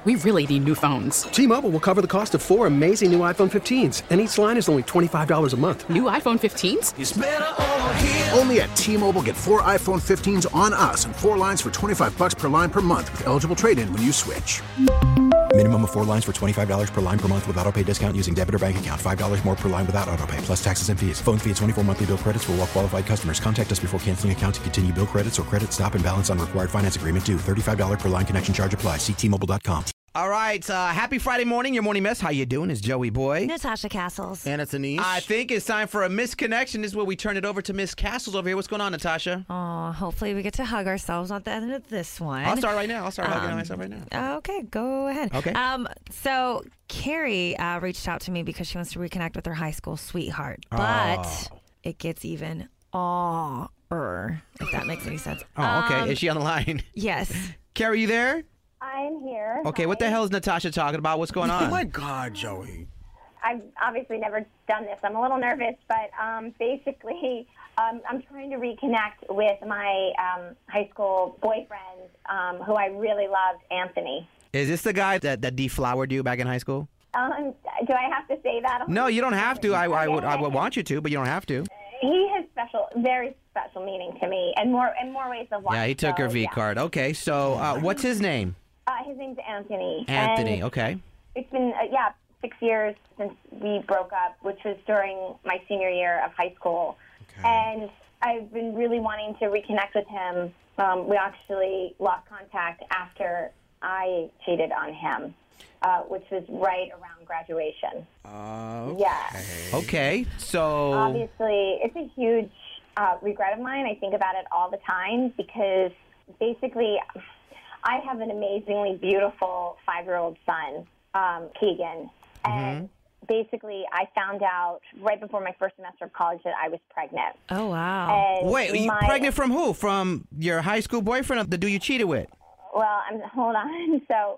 We really need new phones. T-Mobile will cover the cost of 4 amazing new iPhone 15s, and each line is only $25 a month. New iPhone 15s? It's better over here. Only at T-Mobile, get 4 iPhone 15s on us and 4 lines for $25 per line per month with eligible trade-in when you switch. Minimum of 4 lines for $25 per line per month with autopay discount using debit or bank account. $5 more per line without autopay, plus taxes and fees. Phone fee at 24 monthly bill credits for well-qualified customers. Contact us before canceling account to continue bill credits or credit stop and balance on required finance agreement due. $35 per line connection charge applies. See T-Mobile.com. All right, happy Friday morning. Your morning mess. How you doing? It's Joey Boy. Natasha Castles. And it's Anish. I think it's time for a misconnection. This is where we turn it over to Miss Castles over here. What's going on, Natasha? Oh, hopefully we get to hug ourselves at the end of this one. I'll start right now. I'll start hugging myself right now. Okay, go ahead. Okay. So Carrie reached out to me because she wants to reconnect with her high school sweetheart, but it gets even if that makes any sense. Oh, okay. Is she on the line? Yes. Carrie, you there? I'm here. Okay, what the hell is Natasha talking about? What's going on? Oh, my God, Joey. I've obviously never done this. I'm a little nervous, but basically, I'm trying to reconnect with my high school boyfriend, who I really loved, Anthony. Is this the guy that deflowered you back in high school? Do I have to say that? No, you don't have to. I would want you to, but you don't have to. He has very special meaning to me, and more ways than one. Yeah, he took her V card. Okay, so what's his name? His name's Anthony. Anthony, and okay. It's been 6 years since we broke up, which was during my senior year of high school. Okay. And I've been really wanting to reconnect with him. We actually lost contact after I cheated on him, which was right around graduation. Okay. Yeah. Okay, so... Obviously, it's a huge regret of mine. I think about it all the time because basically I have an amazingly beautiful 5-year-old son, Keegan, and basically I found out right before my first semester of college that I was pregnant. Oh, wow. And wait, you pregnant from who? From your high school boyfriend or the dude you cheated with? Well, hold on. So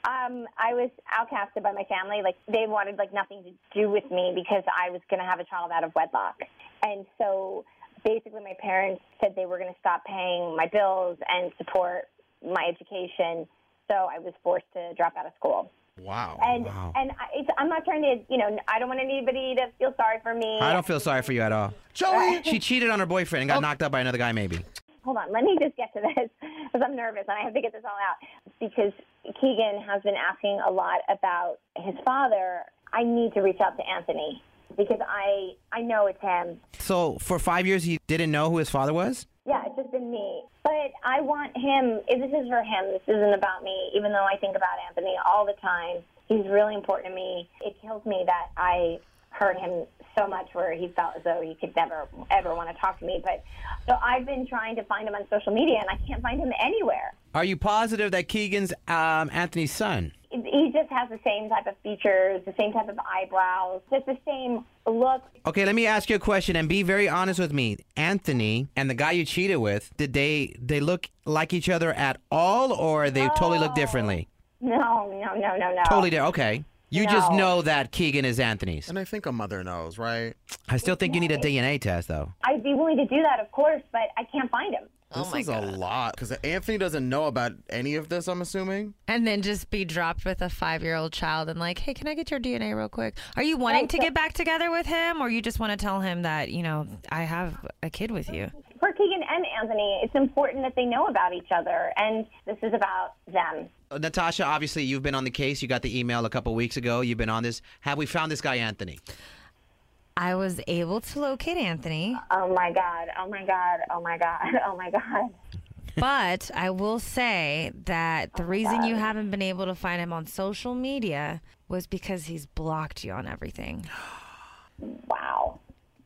I was outcasted by my family. Like, they wanted, nothing to do with me because I was going to have a child out of wedlock. And so basically my parents said they were going to stop paying my bills and support my education. So I was forced to drop out of school. Wow. And I'm not trying to, I don't want anybody to feel sorry for me. I don't feel sorry for you at all. Joey! She cheated on her boyfriend and got knocked up by another guy, maybe. Hold on, let me just get to this because I'm nervous and I have to get this all out. Because Keegan has been asking a lot about his father. I need to reach out to Anthony because I know it's him. So for 5 years, he didn't know who his father was? Yeah, it's just been me. But I want him, this is for him, this isn't about me, even though I think about Anthony all the time. He's really important to me. It kills me that I hurt him so much where he felt as though he could never, ever want to talk to me. But so I've been trying to find him on social media, and I can't find him anywhere. Are you positive that Keegan's Anthony's son? He just has the same type of features, the same type of eyebrows, just the same look. Okay, let me ask you a question and be very honest with me. Anthony and the guy you cheated with, did they look like each other at all, or they totally look differently? No. Totally different. Okay. You just know that Keegan is Anthony's. And I think a mother knows, right? I still think you need a DNA test, though. I'd be willing to do that, of course, but I can't find him. This is a lot because Anthony doesn't know about any of this, I'm assuming. And then just be dropped with a 5-year-old child and hey, can I get your DNA real quick? Are you wanting to get back together with him, or you just want to tell him that, I have a kid with you? For Keegan and Anthony, it's important that they know about each other, and this is about them. Natasha, obviously, you've been on the case. You got the email a couple weeks ago. You've been on this. Have we found this guy, Anthony? I was able to locate Anthony. Oh, my God. But I will say that the reason you haven't been able to find him on social media was because he's blocked you on everything. Wow.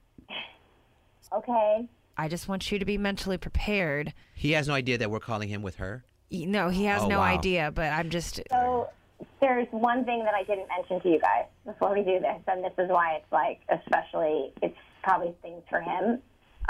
Okay. I just want you to be mentally prepared. He has no idea that we're calling him with her? No, he has no idea, but I'm just... So there's one thing that I didn't mention to you guys before we do this, and this is why it's probably things for him.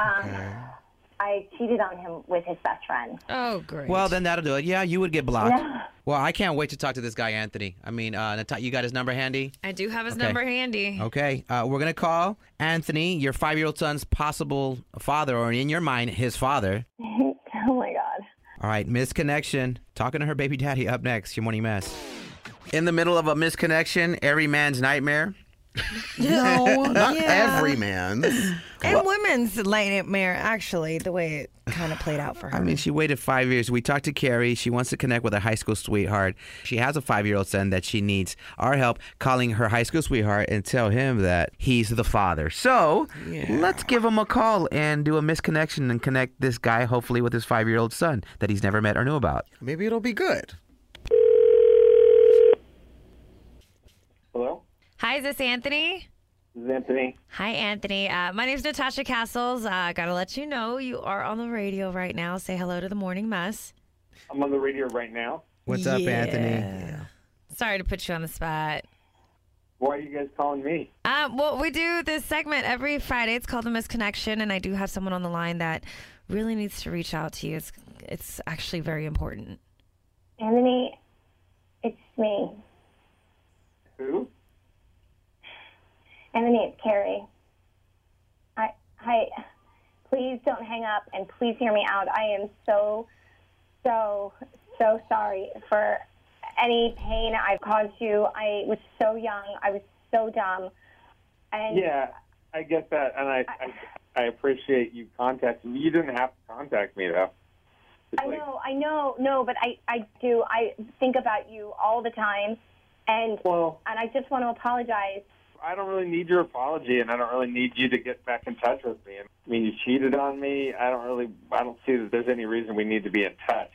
I cheated on him with his best friend. Oh, great. Well, then that'll do it. Yeah, you would get blocked. No. Well, I can't wait to talk to this guy, Anthony. I mean, you got his number handy? I do have his number handy. Okay. We're going to call Anthony, your 5-year-old son's possible father, or in your mind, his father. Oh, my God. All right, misconnection. Talking to her baby daddy up next. Your morning mess. In the middle of a misconnection, every man's nightmare. No, not Yeah. every man. And women's nightmare, actually, the way it kind of played out for her. I mean, she waited 5 years. We talked to Carrie. She wants to connect with her high school sweetheart. She has a 5-year-old son that she needs our help calling her high school sweetheart and tell him that he's the father. So let's give him a call and do a misconnection and connect this guy, hopefully, with his 5-year-old son that he's never met or knew about. Maybe it'll be good. Hello? Hi, is this Anthony? This is Anthony. Hi, Anthony. My name's Natasha Castles. Gotta let you know you are on the radio right now. Say hello to the Morning Mess. I'm on the radio right now. What's up, Anthony? Sorry to put you on the spot. Why are you guys calling me? Well, we do this segment every Friday. It's called The Misconnection, and I do have someone on the line that really needs to reach out to you. It's actually very important. Anthony, it's me. Who? Anthony, it's Carrie. Please don't hang up and please hear me out. I am so sorry for any pain I've caused you. I was so young. I was so dumb. And Yeah, I get that, and I appreciate you contacting me. You didn't have to contact me, though. It's like- I know, no, but I do. I think about you all the time, and I just want to apologize. I don't really need your apology, and I don't really need you to get back in touch with me. I mean, you cheated on me. I don't see that there's any reason we need to be in touch.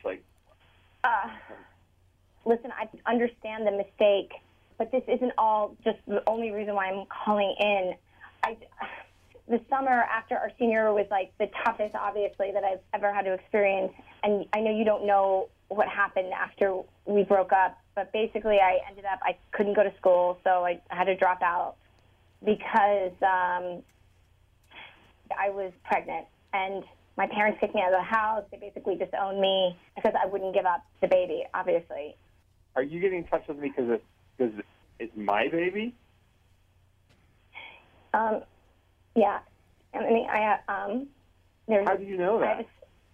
Listen, I understand the mistake, but this isn't all just the only reason why I'm calling in. The summer after our senior year was like the toughest, obviously, that I've ever had to experience. And I know you don't know what happened after we broke up, but basically I couldn't go to school, so I had to drop out because I was pregnant. And my parents kicked me out of the house. They basically disowned me because I wouldn't give up the baby, obviously. Are you getting in touch with me because it's my baby? Yeah. I mean, there's... How do you know that?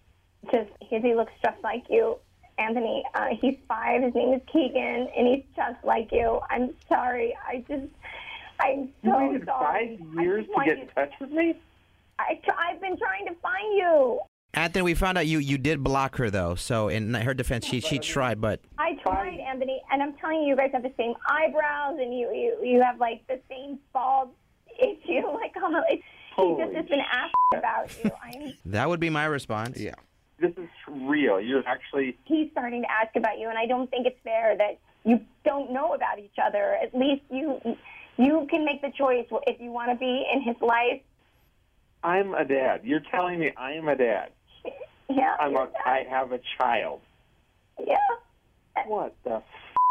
He looks just like you. Anthony, he's 5. His name is Keegan, and he's just like you. I'm sorry. I'm so You waited sorry. 5 years to get in touch with me? I've been trying to find you. Anthony, we found out you did block her, though. So in her defense, she tried, but... I tried, Anthony, and I'm telling you, guys have the same eyebrows, and you have, like, the same bald issue. Like, he just has been asking about you. That would be my response. Yeah. This is real. You're actually... He's starting to ask about you, and I don't think it's fair that you don't know about each other. At least you can make the choice if you want to be in his life. I'm a dad. You're telling me I am a dad. Yeah. I have a child. Yeah. What the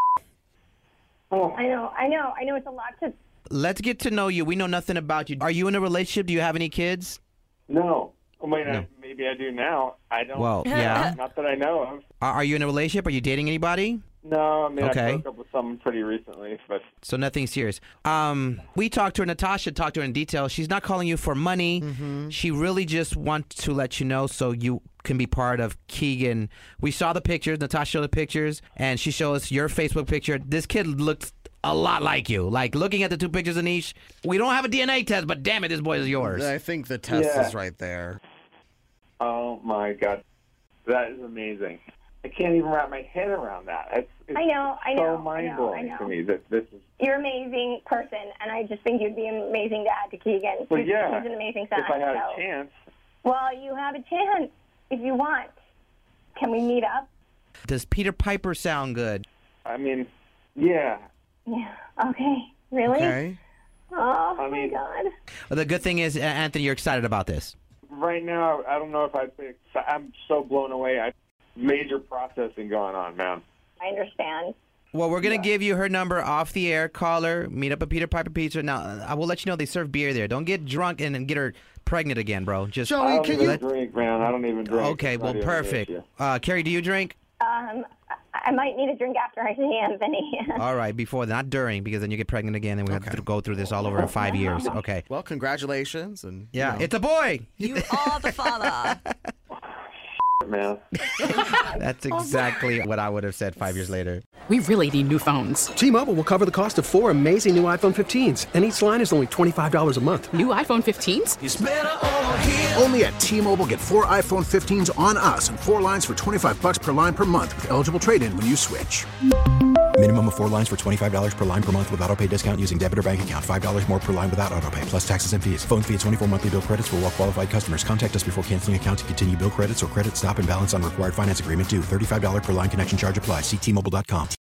Oh. I know. It's a lot to... Let's get to know you. We know nothing about you. Are you in a relationship? Do you have any kids? No. Wait, No. maybe I do now. I don't. Well, yeah. Not that I know of. Are you in a relationship? Are you dating anybody? No, I mean, Okay. I broke up with someone pretty recently, but... So nothing serious. We talked to her. Natasha talked to her in detail. She's not calling you for money. She really just wants to let you know so you can be part of Keegan. We saw the pictures. Natasha showed the pictures, and she showed us your Facebook picture. This kid looks a lot like you. Like, looking at the 2 pictures, Anish, we don't have a DNA test, but damn it, this boy is yours. I think the test Yeah. is right there. Oh, my God. That is amazing. I can't even wrap my head around that. It's I know. so mind-blowing to me that this is... You're an amazing person, and I just think you'd be an amazing dad to Keegan. Well, he's yeah. an amazing son. If I had so. a chance. Well, you have a chance if you want. Can we meet up? Does Peter Piper sound good? I mean, yeah. Yeah. Okay. Really? Okay. Oh, I mean- my God. Well, the good thing is, Anthony, you're excited about this. Right now, I don't know if I'd say... I'm so blown away. Major processing going on, man. I understand. Well, we're going to give you her number off the air. Call her. Meet up at Peter Piper Pizza. Now, I will let you know they serve beer there. Don't get drunk and get her pregnant again, bro. Just I Joey, don't can even you... drink, man. I don't even drink. Okay, It's well, not even an perfect. issue. Carrie, do you drink? I might need a drink after I see Anthony. All right, before, not during, because then you get pregnant again and we have to go through this all over in 5 years. Okay. Well, congratulations. And Yeah, you know. it's a boy. You are the father. man. That's exactly what I would have said 5 years later. We really need new phones. T-Mobile will cover the cost of 4 amazing new iPhone 15s, and each line is only $25 a month. New iPhone 15s? It's better over here. Only at T-Mobile, get 4 iPhone 15s on us and 4 lines for $25 per line per month with eligible trade-in when you switch. Minimum of 4 lines for $25 per line per month with autopay discount using debit or bank account. $5 more per line without autopay, plus taxes and fees. Phone fee at 24 monthly bill credits for well-qualified customers. Contact us before canceling account to continue bill credits or credit stop and balance on required finance agreement due. $35 per line connection charge applies. See T-Mobile.com.